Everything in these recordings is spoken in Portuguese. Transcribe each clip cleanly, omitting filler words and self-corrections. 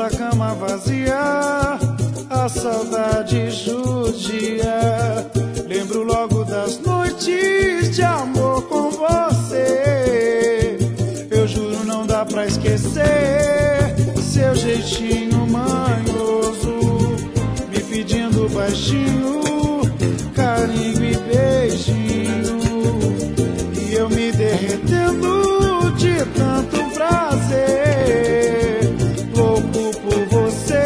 nossa cama vazia, a saudade judia. Lembro logo das noites de amor com você. Eu juro não dá pra esquecer seu jeitinho manhoso, me pedindo baixinho carinho e beijinho, e eu me derretendo de tanto prazer, louco por você.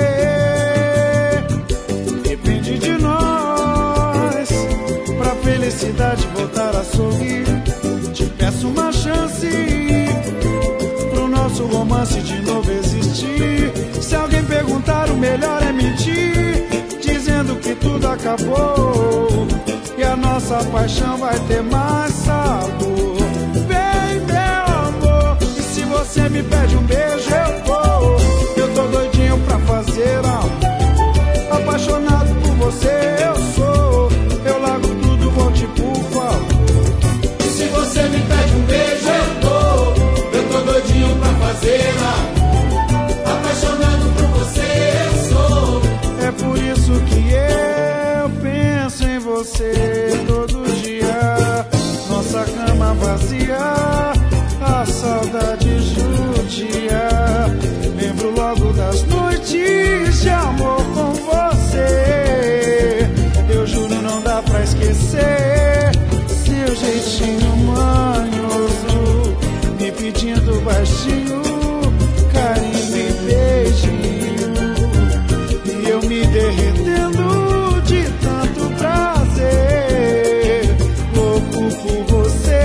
Depende de nós pra felicidade voltar a sorrir. Te peço uma chance pro nosso romance de novo existir. Se alguém perguntar, o melhor é mentir, dizendo que tudo acabou e a nossa paixão vai ter mais sabor. Vem, meu amor, e se você me pede um beijo, eu vou. Eu tô doidinho pra fazer amor, apaixonado por você eu sou. Eu largo tudo, vou te por favor. E se você me pede um beijo, eu dou. Eu tô doidinho pra fazer amor, apaixonado por você eu sou. É por isso que eu penso em você todo dia. Nossa cama vazia, a saudade judia. Lembro logo das noites de amor com você. Eu juro não dá pra esquecer seu jeitinho manhoso, me pedindo baixinho carinho e beijinho, e eu me derretendo de tanto prazer, louco por você.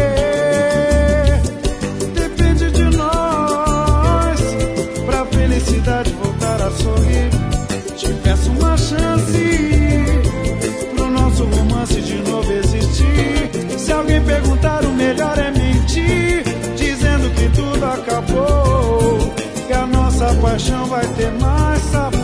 Depende de nós pra felicidade voltar a sorrir. Te peço uma chance pro nosso romance de novo existir. Se alguém perguntar, o melhor é mentir, dizendo que tudo acabou e a nossa paixão vai ter mais sabor.